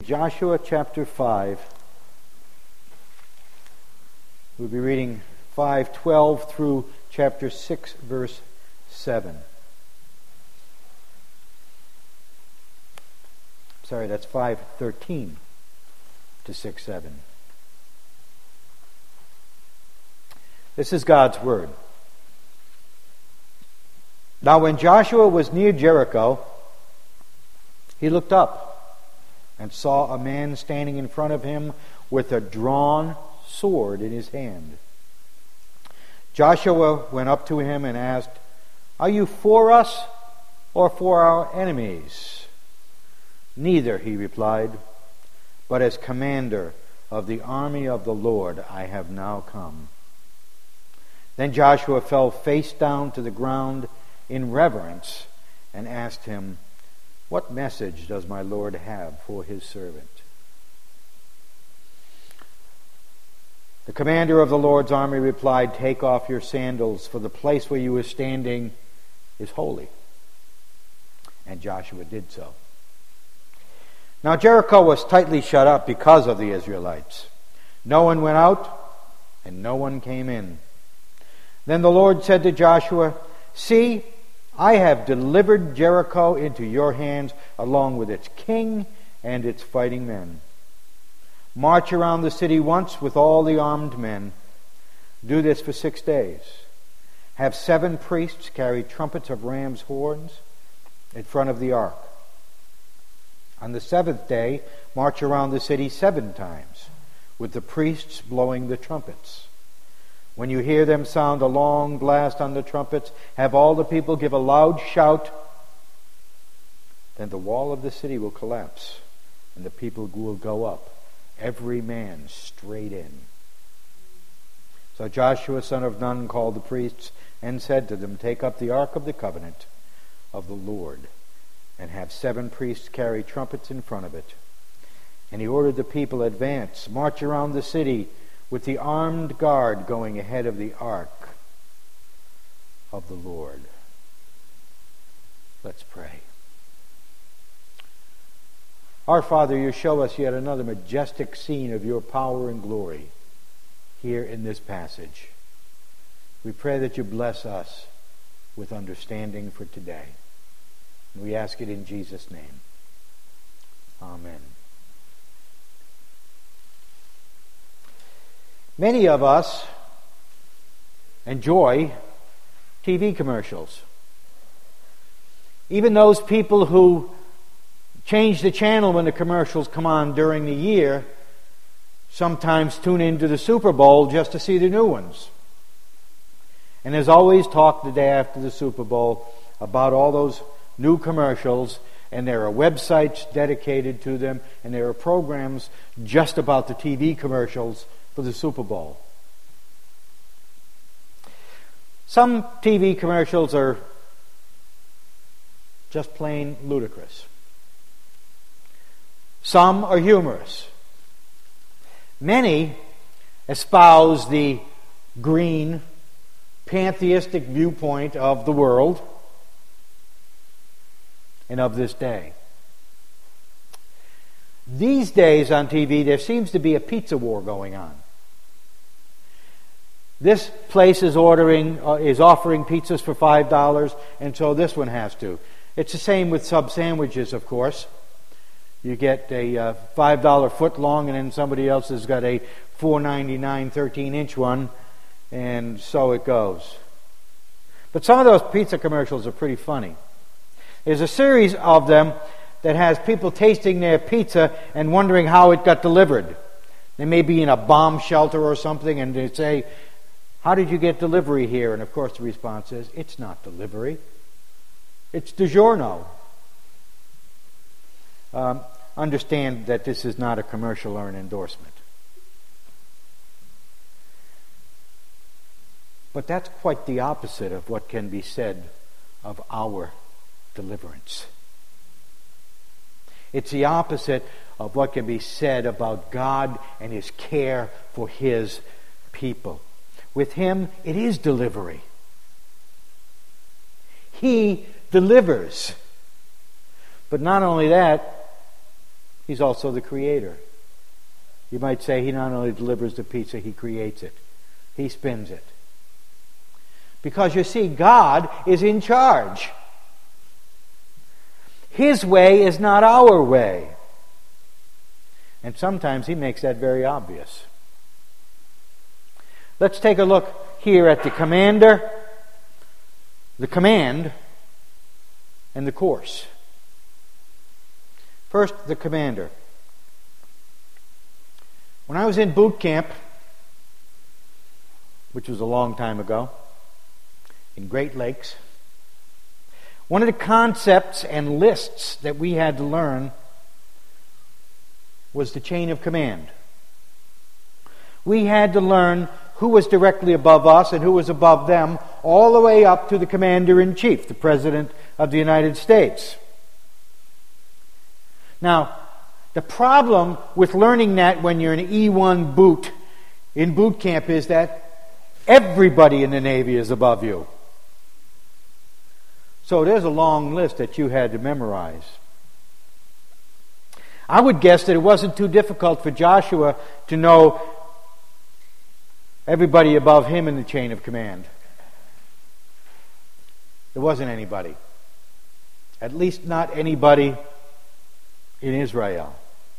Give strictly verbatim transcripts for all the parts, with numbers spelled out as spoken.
Joshua chapter five. We'll be reading five twelve through chapter six, verse seven. Sorry, that's five thirteen to six seven. This is God's word. Now when Joshua was near Jericho, he looked up and saw a man standing in front of him with a drawn sword in his hand. Joshua went up to him and asked, "Are you for us or for our enemies?" "Neither," he replied, "but as commander of the army of the Lord I have now come." Then Joshua fell face down to the ground in reverence and asked him, "What message does my Lord have for his servant?" The commander of the Lord's army replied, "Take off your sandals, for the place where you are standing is holy." And Joshua did so. Now Jericho was tightly shut up because of the Israelites. No one went out, and no one came in. Then the Lord said to Joshua, "See, I have delivered Jericho into your hands, along with its king and its fighting men. March around the city once with all the armed men. Do this for six days. Have seven priests carry trumpets of ram's horns in front of the ark. On the seventh day, march around the city seven times, with the priests blowing the trumpets. When you hear them sound a long blast on the trumpets, have all the people give a loud shout. Then the wall of the city will collapse, and the people will go up, every man straight in." So Joshua son of Nun called the priests and said to them, "Take up the ark of the covenant of the Lord, and have seven priests carry trumpets in front of it." And he ordered the people, "Advance, march around the city, with the armed guard going ahead of the ark of the Lord." Let's pray. Our Father, you show us yet another majestic scene of your power and glory here in this passage. We pray that you bless us with understanding for today. And we ask it in Jesus' name. Amen. Many of us enjoy T V commercials. Even those people who change the channel when the commercials come on during the year sometimes tune into the Super Bowl just to see the new ones. And there's always talk the day after the Super Bowl about all those new commercials, and there are websites dedicated to them, and there are programs just about the T V commercials for the Super Bowl. Some T V commercials are just plain ludicrous. Some are humorous. Many espouse the green, pantheistic viewpoint of the world and of this day. These days on T V, there seems to be a pizza war going on. This place is ordering, uh, is offering pizzas for five dollars, and so this one has to. It's the same with sub sandwiches, of course. You get a uh, five dollar foot long, and then somebody else has got a four ninety-nine thirteen inch one, and so it goes. But some of those pizza commercials are pretty funny. There's a series of them that has people tasting their pizza and wondering how it got delivered. They may be in a bomb shelter or something, and they say, "How did you get delivery here?" And of course the response is, "It's not delivery. It's DiGiorno." Um, understand that this is not a commercial or an endorsement. But that's quite the opposite of what can be said of our deliverance. It's the opposite of what can be said about God and His care for His people. With Him, it is delivery. He delivers. But not only that, He's also the creator. You might say he not only delivers the pizza, he creates it. He spins it. Because you see, God is in charge. His way is not our way. And sometimes he makes that very obvious. Let's take a look here at the commander, the command, and the course. First, the commander. When I was in boot camp, which was a long time ago, in Great Lakes, one of the concepts and lists that we had to learn was the chain of command. We had to learn who was directly above us and who was above them, all the way up to the commander-in-chief, the President of the United States. Now, the problem with learning that when you're an E one boot in boot camp is that everybody in the Navy is above you. So there's a long list that you had to memorize. I would guess that it wasn't too difficult for Joshua to know everybody above him in the chain of command. There wasn't anybody. At least not anybody in Israel.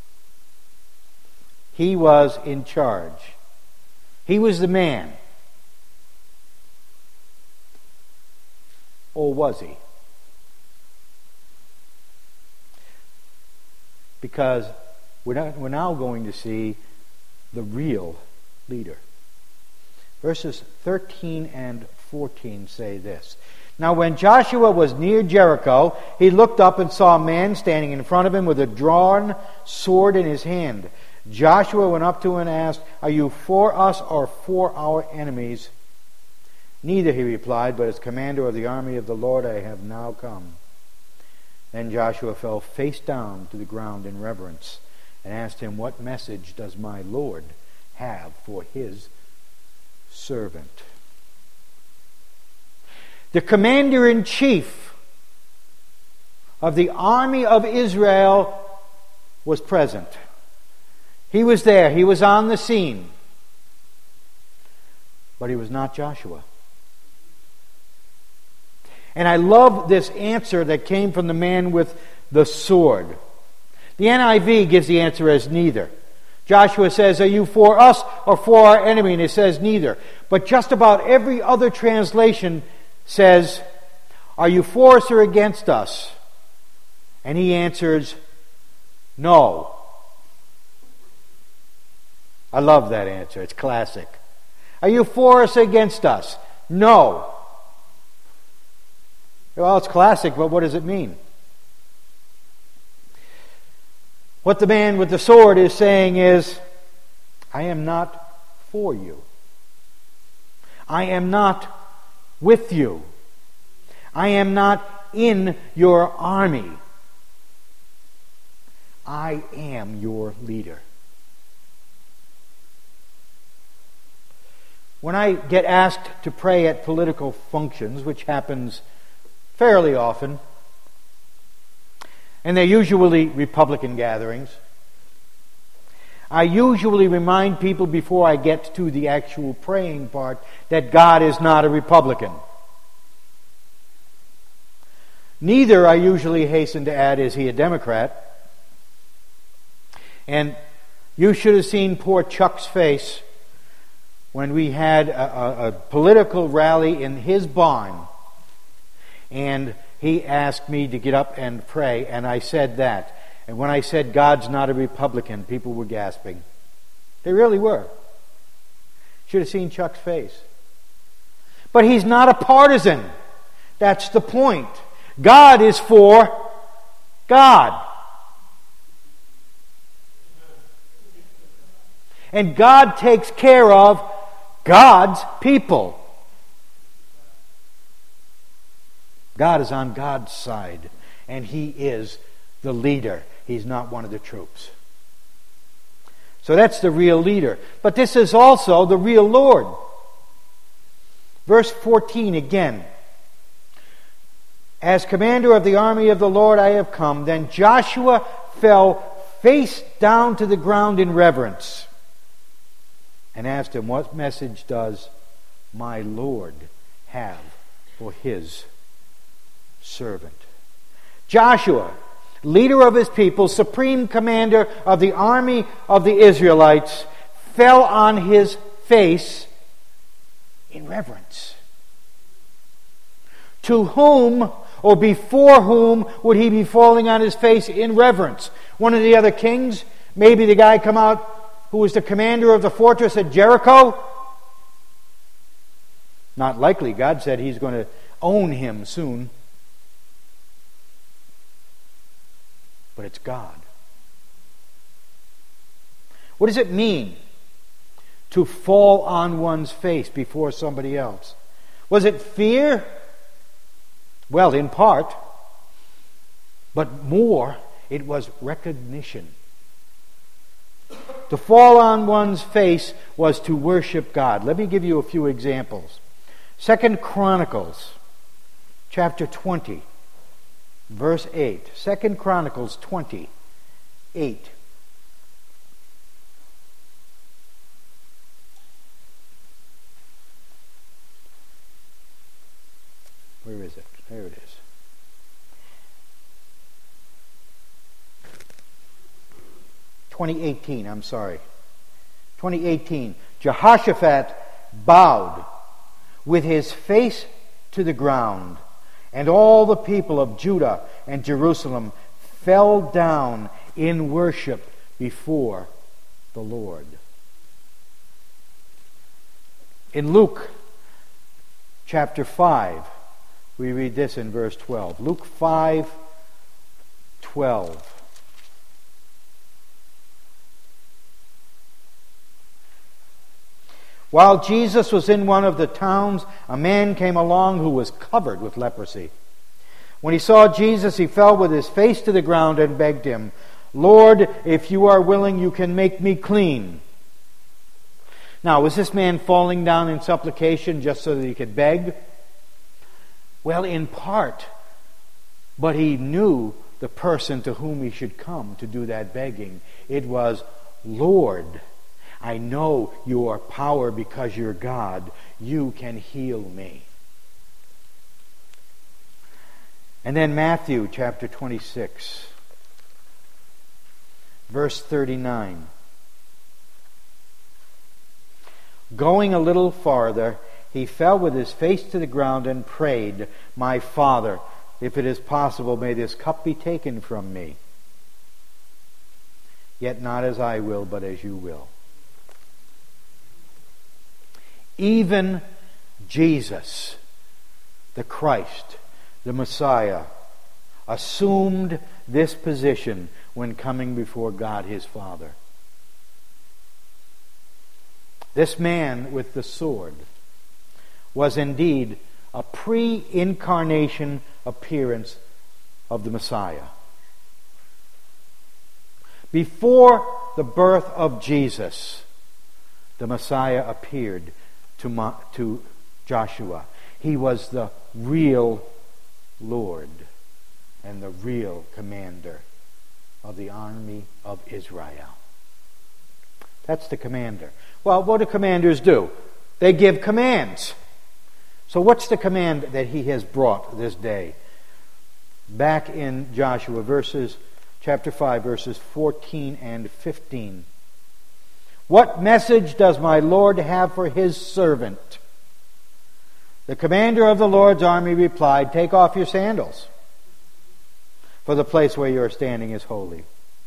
He was in charge. He was the man. Or was he? Because we're, not, we're now going to see the real leader. Verses thirteen and fourteen say this. Now when Joshua was near Jericho, he looked up and saw a man standing in front of him with a drawn sword in his hand. Joshua went up to him and asked, "Are you for us or for our enemies?" "Neither," he replied, "but as commander of the army of the Lord I have now come." Then Joshua fell face down to the ground in reverence and asked him, "What message does my Lord have for his servant?" The commander-in-chief of the army of Israel was present. He was there. He was on the scene. But he was not Joshua. And I love this answer that came from the man with the sword. The N I V gives the answer as neither. Joshua says, "Are you for us or for our enemy?" And it says neither. But just about every other translation says, "Are you for us or against us?" And he answers, "No." I love that answer. It's classic. "Are you for us or against us?" "No." Well, it's classic, but what does it mean? What the man with the sword is saying is, I am not for you. I am not with you. I am not in your army. I am your leader. When I get asked to pray at political functions, which happens fairly often, and they're usually Republican gatherings, I usually remind people before I get to the actual praying part that God is not a Republican. Neither, I usually hasten to add, is he a Democrat. And you should have seen poor Chuck's face when we had a, a, a political rally in his barn, and he asked me to get up and pray, and I said that. And when I said God's not a Republican, people were gasping. They really were. Should have seen Chuck's face. But he's not a partisan. That's the point. God is for God. And God takes care of God's people. God is on God's side, and he is the leader. He's not one of the troops. So that's the real leader. But this is also the real Lord. Verse fourteen again. As commander of the army of the Lord I have come. Then Joshua fell face down to the ground in reverence, and asked him, "What message does my Lord have for his servant?" Joshua, leader of his people, supreme commander of the army of the Israelites, fell on his face in reverence. To whom or before whom would he be falling on his face in reverence? One of the other kings? Maybe the guy come out who was the commander of the fortress at Jericho? Not likely. God said he's going to own him soon. But it's God. What does it mean to fall on one's face before somebody else? Was it fear? Well, in part. But more, it was recognition. To fall on one's face was to worship God. Let me give you a few examples. Second Chronicles, chapter twenty, verse eight. Second Chronicles twenty, eight. Where is it? There it is. twenty eighteen, I'm sorry. twenty eighteen. Jehoshaphat bowed with his face to the ground, and all the people of Judah and Jerusalem fell down in worship before the Lord. In Luke chapter five, we read this in verse twelve. Luke five, twelve. While Jesus was in one of the towns, a man came along who was covered with leprosy. When he saw Jesus, he fell with his face to the ground and begged him, "Lord, if you are willing, you can make me clean." Now, was this man falling down in supplication just so that he could beg? Well, in part. But he knew the person to whom he should come to do that begging. It was, "Lord, I know your power because you're God. You can heal me." And then Matthew chapter twenty-six, verse thirty-nine. Going a little farther, he fell with his face to the ground and prayed, "My Father, if it is possible, may this cup be taken from me. Yet not as I will, but as you will." Even Jesus, the Christ, the Messiah, assumed this position when coming before God his Father. This man with the sword was indeed a pre-incarnation appearance of the Messiah. Before the birth of Jesus, the Messiah appeared to, Ma- to Joshua. He was the real Lord and the real commander of the army of Israel. That's the commander. Well, what do commanders do? They give commands. So what's the command that he has brought this day? Back in Joshua, verses chapter five, verses fourteen and fifteen. "What message does my Lord have for his servant?" The commander of the Lord's army replied, "Take off your sandals, for the place where you are standing is holy."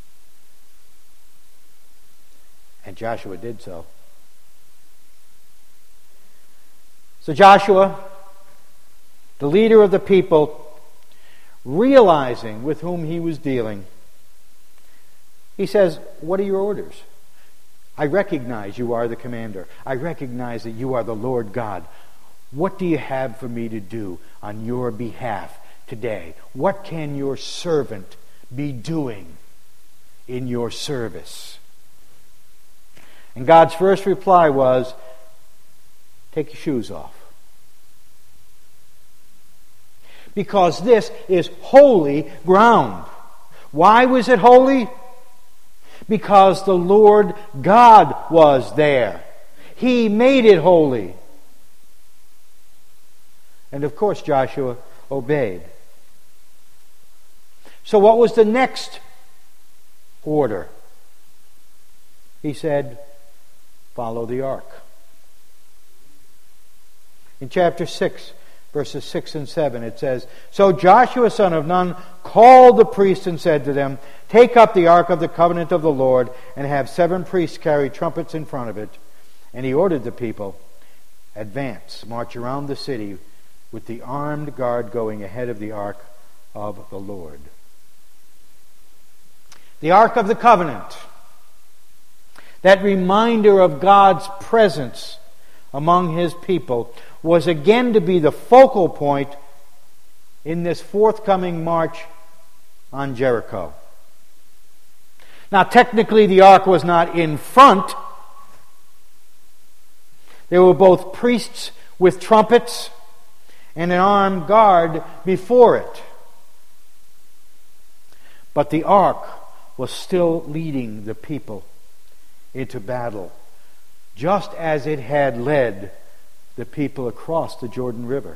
And Joshua did so. So Joshua, the leader of the people, realizing with whom he was dealing, he says, "What are your orders? I recognize you are the commander. I recognize that you are the Lord God. What do you have for me to do on your behalf today? What can your servant be doing in your service?" And God's first reply was, "Take your shoes off." Because this is holy ground. Why was it holy? because the Lord God was there. He made it holy. And of course Joshua obeyed. So what was the next order? He said, follow the ark. In chapter six, verses six and seven, it says, So Joshua son of Nun called the priests and said to them, Take up the ark of the covenant of the Lord, and have seven priests carry trumpets in front of it. And he ordered the people, Advance, march around the city, with the armed guard going ahead of the ark of the Lord. The Ark of the Covenant, that reminder of God's presence among His people, was again to be the focal point in this forthcoming march on Jericho. Now, technically, the ark was not in front. There were both priests with trumpets and an armed guard before it. But the ark was still leading the people into battle, just as it had led the people across the Jordan River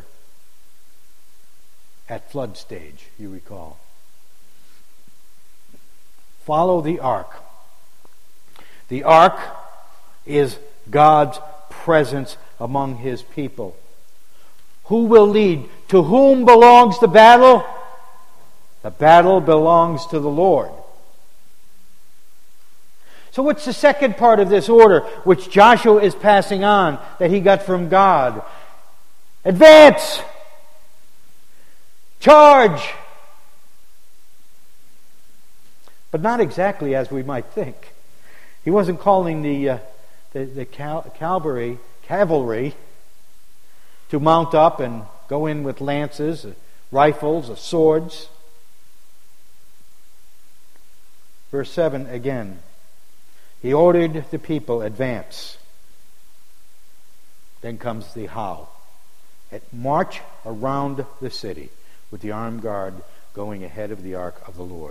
at flood stage, you recall. Follow the ark. The ark is God's presence among His people. Who will lead? To whom belongs the battle? The battle belongs to the Lord. So what's the second part of this order which Joshua is passing on that he got from God? Advance! Charge! But not exactly as we might think. He wasn't calling the uh, the, the cal- cavalry, cavalry to mount up and go in with lances, uh, rifles, uh, swords. Verse seven again. He ordered the people, advance. Then comes the how. March around the city with the armed guard going ahead of the ark of the Lord.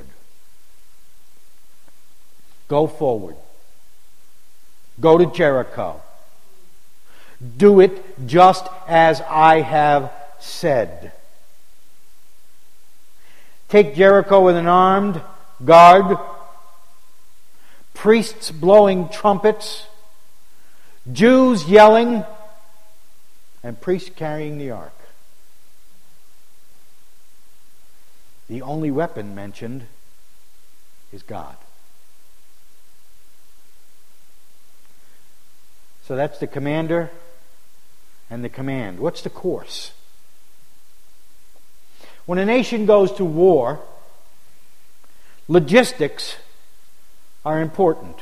Go forward. Go to Jericho. Do it just as I have said. Take Jericho with an armed guard, priests blowing trumpets, Jews yelling, and priests carrying the ark. The only weapon mentioned is God. So that's the commander and the command. What's the course? When a nation goes to war, logistics are important.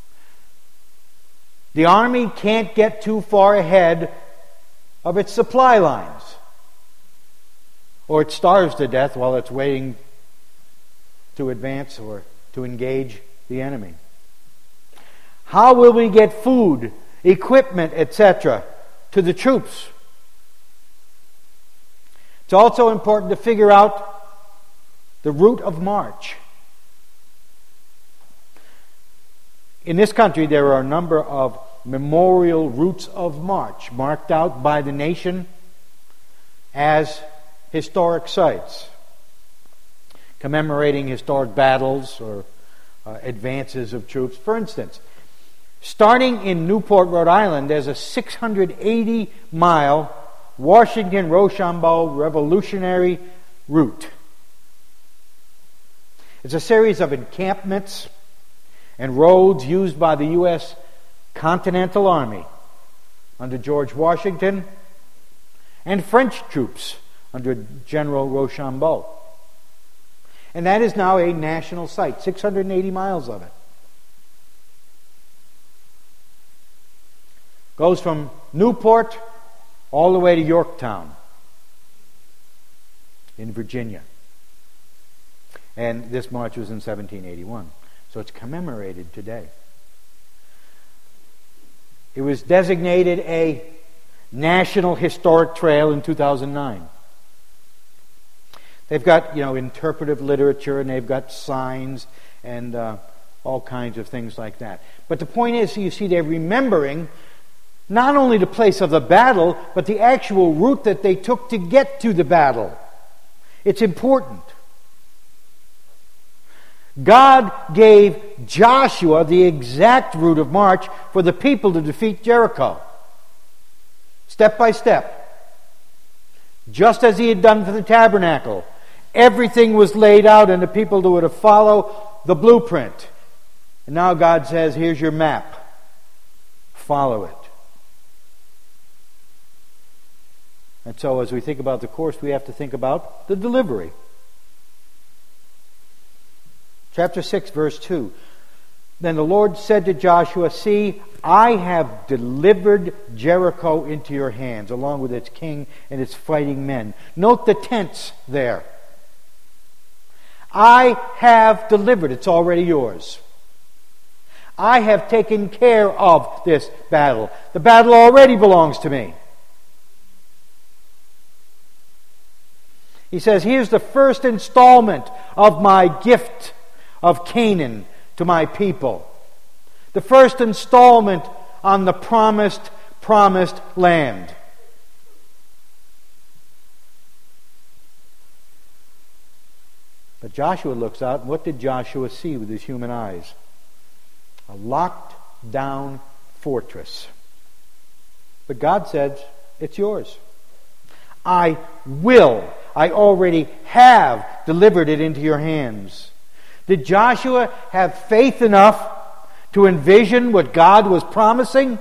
The army can't get too far ahead of its supply lines, or it starves to death while it's waiting to advance or to engage the enemy. How will we get food, equipment, et cetera to the troops? It's also important to figure out the route of march. In this country, there are a number of memorial routes of march marked out by the nation as historic sites, commemorating historic battles or uh, advances of troops. For instance, starting in Newport, Rhode Island, there's a six hundred eighty mile Washington-Rochambeau Revolutionary Route. It's a series of encampments and roads used by the U S Continental Army under George Washington and French troops under General Rochambeau. And that is now a national site, six hundred eighty miles of it. Goes from Newport all the way to Yorktown in Virginia. And this march was in seventeen eighty-one. So it's commemorated today. It was designated a National Historic Trail in two thousand nine. They've got, you know, interpretive literature, and they've got signs and uh, all kinds of things like that. But the point is, you see, they're remembering not only the place of the battle, but the actual route that they took to get to the battle. It's important. God gave Joshua the exact route of march for the people to defeat Jericho. Step by step. Just as he had done for the tabernacle. Everything was laid out and the people were to follow the blueprint. And now God says, here's your map. Follow it. And so as we think about the course, we have to think about the delivery. Chapter six, verse two. Then the Lord said to Joshua, see, I have delivered Jericho into your hands, along with its king and its fighting men. Note the tense there. I have delivered. It's already yours. I have taken care of this battle. The battle already belongs to me. He says, here's the first installment of my gift of Canaan to my people. The first installment on the promised, promised land. But Joshua looks out, and what did Joshua see with his human eyes? A locked down fortress. But God said, it's yours. I will. I already have delivered it into your hands. Did Joshua have faith enough to envision what God was promising?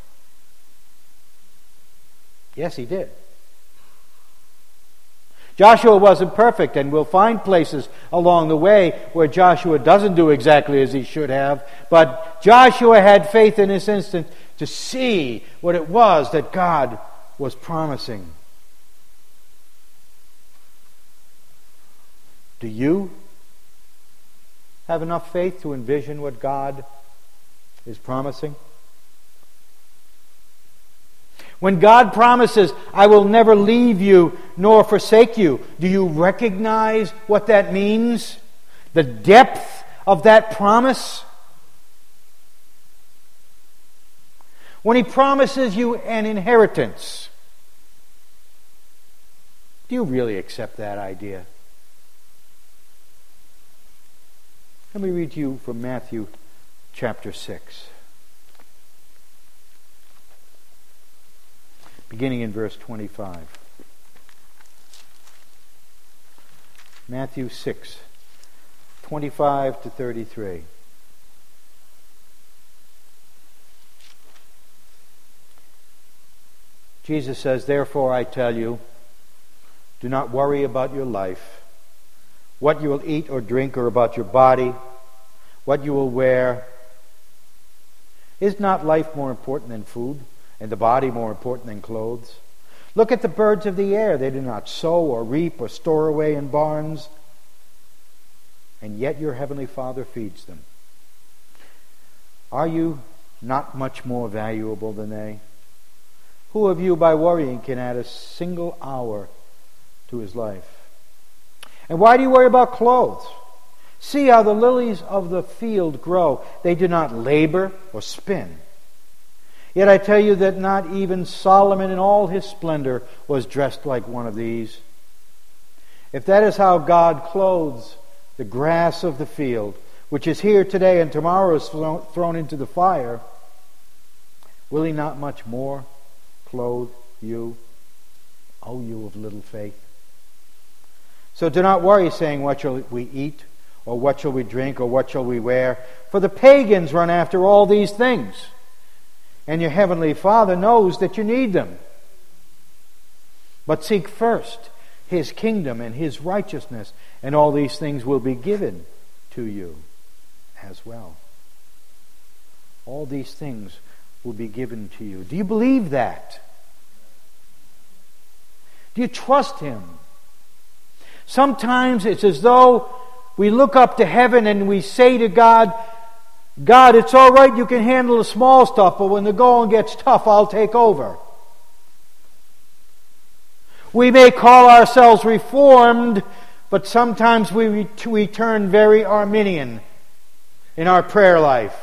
Yes, he did. Joshua wasn't perfect, and we'll find places along the way where Joshua doesn't do exactly as he should have. But Joshua had faith in this instant to see what it was that God was promising. Do you have enough faith to envision what God is promising? When God promises, I will never leave you nor forsake you, do you recognize what that means? The depth of that promise? When He promises you an inheritance, do you really accept that idea? Let me read to you from Matthew chapter six. Beginning in verse twenty-five. Matthew six, twenty-five to thirty-three. Jesus says, therefore I tell you, do not worry about your life, what you will eat or drink, or about your body, what you will wear. Is not life more important than food, and the body more important than clothes? Look at the birds of the air. They do not sow or reap or store away in barns, and yet your heavenly Father feeds them. Are you not much more valuable than they? Who of you by worrying can add a single hour to his life? And why do you worry about clothes? See how the lilies of the field grow. They do not labor or spin. Yet I tell you that not even Solomon in all his splendor was dressed like one of these. If that is how God clothes the grass of the field, which is here today and tomorrow is thrown into the fire, will He not much more clothe you, O you of little faith? So do not worry, saying, what shall we eat, or what shall we drink, or what shall we wear? For the pagans run after all these things, and your heavenly Father knows that you need them. But seek first His kingdom and His righteousness, and all these things will be given to you as well. All these things will be given to you. Do you believe that? Do you trust Him? Sometimes it's as though we look up to heaven and we say to God, God, it's all right, you can handle the small stuff, but when the going gets tough, I'll take over. We may call ourselves Reformed, but sometimes we, we turn very Arminian. in our prayer life.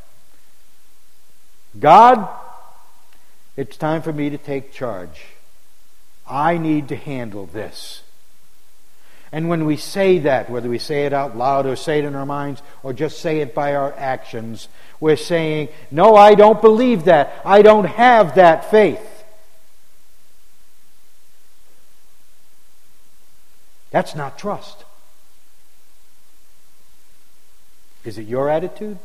God, it's time for me to take charge. I need to handle this. And when we say that, whether we say it out loud or say it in our minds or just say it by our actions, we're saying, no, I don't believe that. I don't have that faith. That's not trust. Is it your attitude?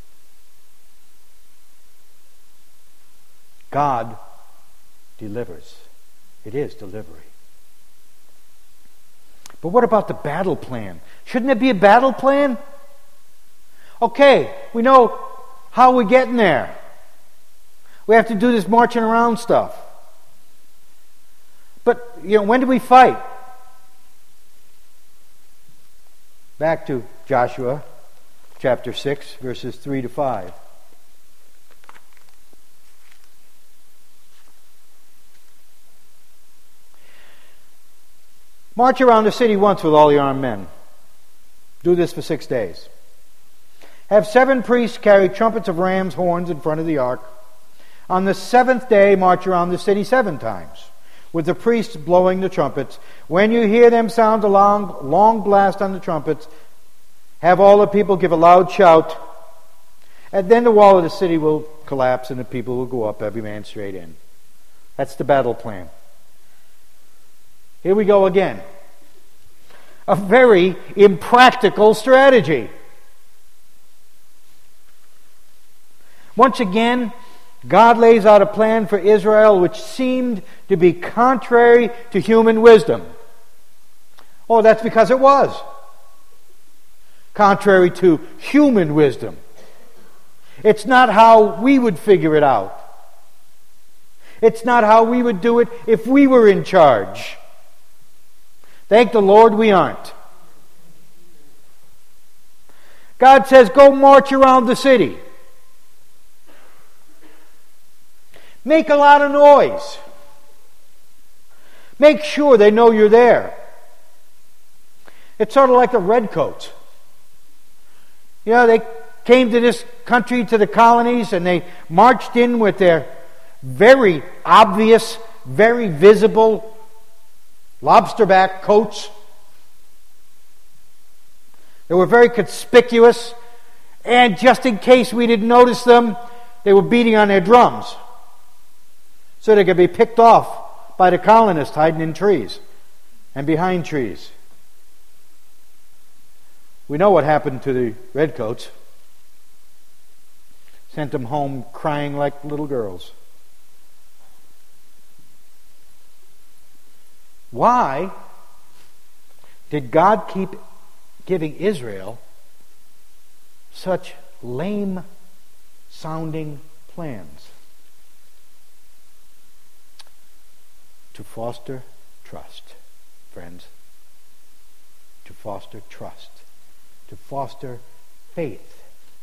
God delivers. It is delivery. But what about the battle plan? Shouldn't there be a battle plan? Okay, we know how we're getting there. We have to do this marching around stuff. But, you know, when do we fight? Back to Joshua chapter six, verses three to five. March around the city once with all the armed men. Do this for six days. Have seven priests carry trumpets of ram's horns in front of the ark. On the seventh day, march around the city seven times, with the priests blowing the trumpets. When you hear them sound a long, long blast on the trumpets, have all the people give a loud shout, and then the wall of the city will collapse and the people will go up, every man straight in. That's the battle plan. Here we go again. A very impractical strategy. Once again, God lays out a plan for Israel which seemed to be contrary to human wisdom. Oh, that's because it was. Contrary to human wisdom. It's not how we would figure it out. It's not how we would do it if we were in charge. Thank the Lord we aren't. God says, go march around the city. Make a lot of noise. Make sure they know you're there. It's sort of like the redcoats. You know, they came to this country, to the colonies, and they marched in with their very obvious, very visible lobsterback coats. They were very conspicuous, and just in case we didn't notice them, they were beating on their drums so they could be picked off by the colonists hiding in trees and behind trees. We know what happened to the redcoats. Sent them home crying like little girls. Why did God keep giving Israel such lame-sounding plans? To foster trust, friends. To foster trust. To foster faith.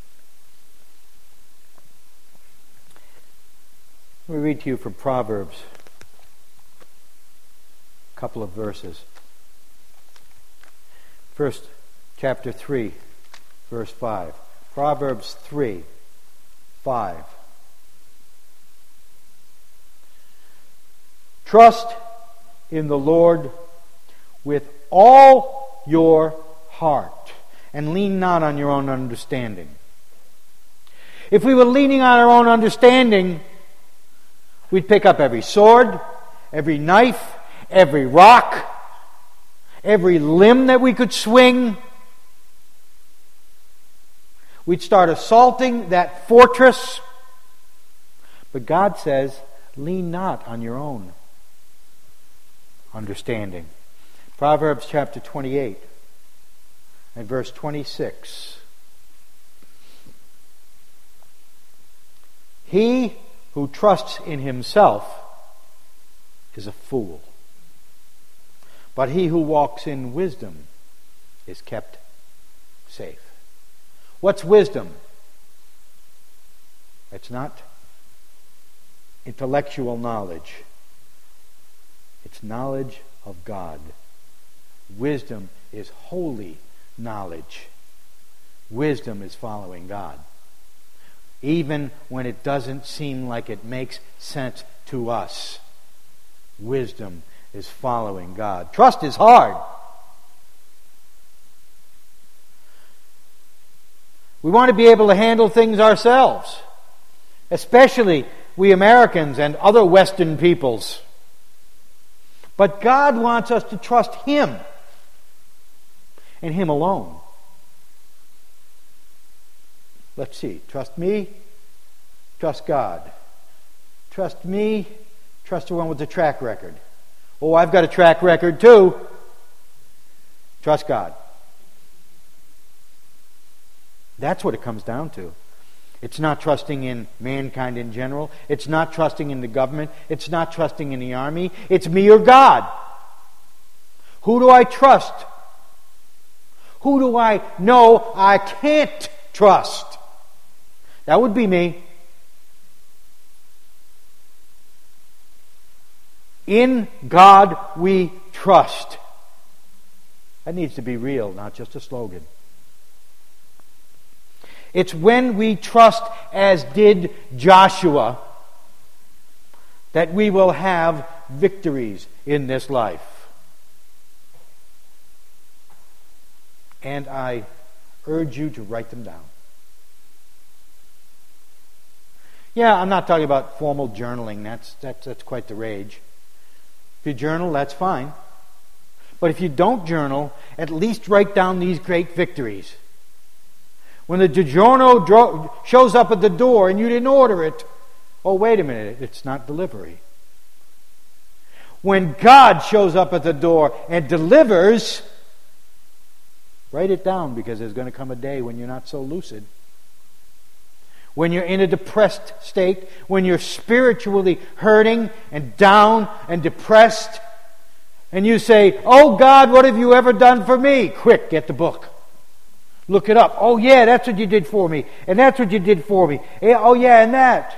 Let me read to you from Proverbs. Couple of verses. First, chapter three, verse five. Proverbs three, five. Trust in the Lord with all your heart, and lean not on your own understanding. If we were leaning on our own understanding, we'd pick up every sword, every knife, every rock, every limb that we could swing. We'd start assaulting that fortress. But God says, lean not on your own understanding. Proverbs chapter twenty-eight and verse twenty-six. He who trusts in himself is a fool, but he who walks in wisdom is kept safe. What's wisdom? It's not intellectual knowledge. It's knowledge of God. Wisdom is holy knowledge. Wisdom is following God. Even when it doesn't seem like it makes sense to us, wisdom is following God. Trust is hard. We want to be able to handle things ourselves, especially we Americans and other Western peoples. But God wants us to trust Him and Him alone. Let's see. Trust me. Trust God. Trust me. Trust the one with the track record. Oh, I've got a track record too. Trust God. That's what it comes down to. It's not trusting in mankind in general. It's not trusting in the government. It's not trusting in the army. It's me or God. Who do I trust? Who do I know I can't trust? That would be me. In God we trust. That needs to be real, not just a slogan. It's when we trust as did Joshua that we will have victories in this life. And I urge you to write them down. Yeah, I'm not talking about formal journaling. That's, that's, that's quite the rage. If you journal, that's fine. But if you don't journal, at least write down these great victories. When the DiGiorno dro- shows up at the door and you didn't order it, oh, wait a minute, it's not delivery. When God shows up at the door and delivers, write it down, because there's going to come a day when you're not so lucid. When you're in a depressed state, when you're spiritually hurting and down and depressed, and you say, "Oh God, what have you ever done for me?" Quick, get the book. Look it up. Oh yeah, that's what you did for me. And that's what you did for me. Oh yeah, and that.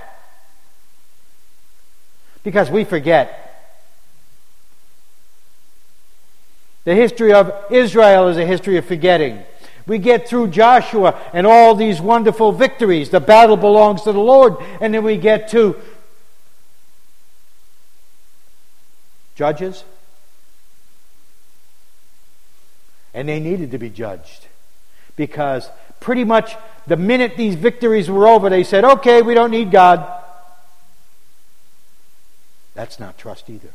Because we forget. The history of Israel is a history of forgetting. We get through Joshua and all these wonderful victories. The battle belongs to the Lord. And then we get to Judges. And they needed to be judged. Because pretty much the minute these victories were over, they said, "Okay, we don't need God." That's not trust either.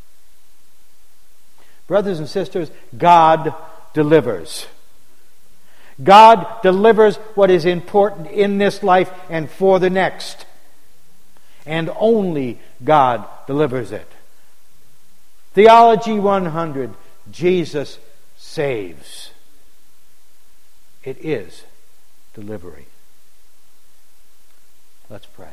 Brothers and sisters, God delivers. God delivers what is important in this life and for the next. And only God delivers it. Theology one hundred, Jesus saves. It is delivery. Let's pray.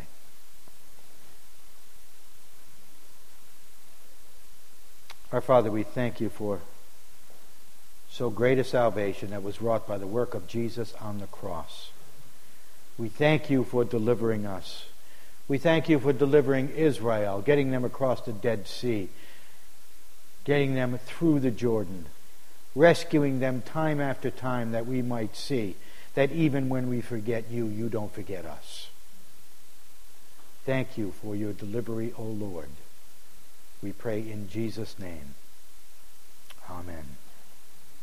Our Father, we thank you for so great a salvation that was wrought by the work of Jesus on the cross. We thank you for delivering us. We thank you for delivering Israel, getting them across the Dead Sea, getting them through the Jordan, rescuing them time after time, that we might see that even when we forget you, you don't forget us. Thank you for your delivery, O Lord. We pray in Jesus' name. Amen.